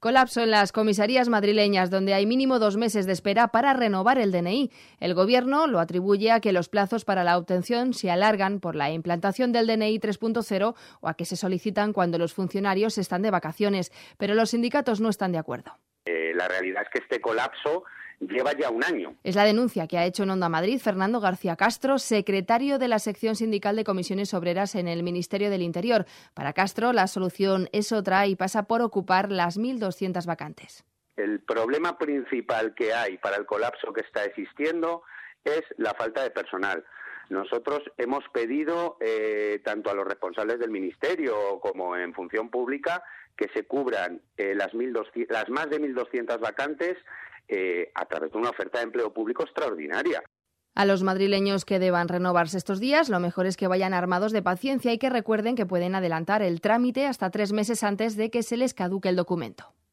Colapso en las comisarías madrileñas, donde hay mínimo 2 meses de espera para renovar el DNI. El Gobierno lo atribuye a que los plazos para la obtención se alargan por la implantación del DNI 3.0 o a que se solicitan cuando los funcionarios están de vacaciones, pero los sindicatos no están de acuerdo. La realidad es que este colapso lleva ya un año. Es la denuncia que ha hecho en Onda Madrid Fernando García Castro, secretario de la sección sindical de comisiones obreras en el Ministerio del Interior. Para Castro, la solución es otra y pasa por ocupar las 1.200 vacantes. El problema principal que hay para el colapso que está existiendo es la falta de personal. Nosotros hemos pedido tanto a los responsables del Ministerio como en Función Pública que se cubran las más de 1.200 vacantes a través de una oferta de empleo público extraordinaria. A los madrileños que deban renovarse estos días, lo mejor es que vayan armados de paciencia y que recuerden que pueden adelantar el trámite hasta 3 meses antes de que se les caduque el documento.